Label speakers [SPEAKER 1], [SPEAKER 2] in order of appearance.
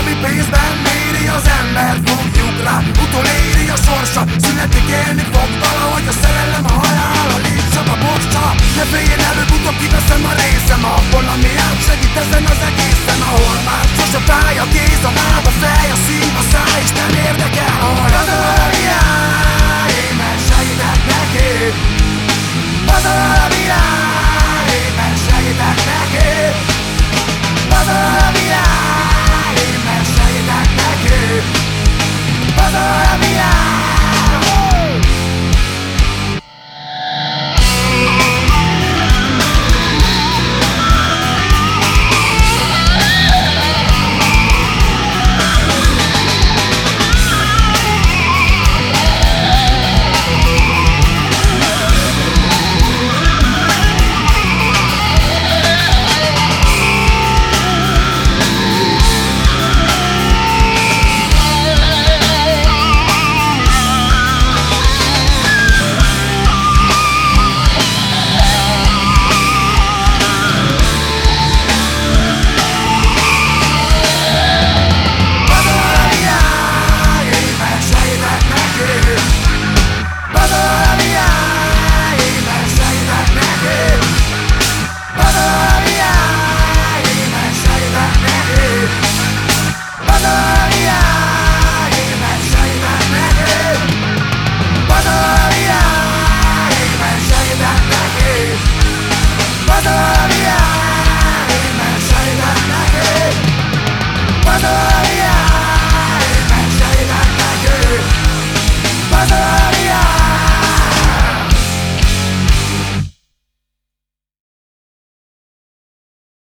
[SPEAKER 1] Ami pénzben méri az embert, fogjuk rá, utoléri a sorsa. Születik élni fog, valahogy a szerelem, a halál, a légy csak a borsa. Ne féljen, előbb-utóbb kiveszem a részem abból, ami át segít ezen az egészen, ahol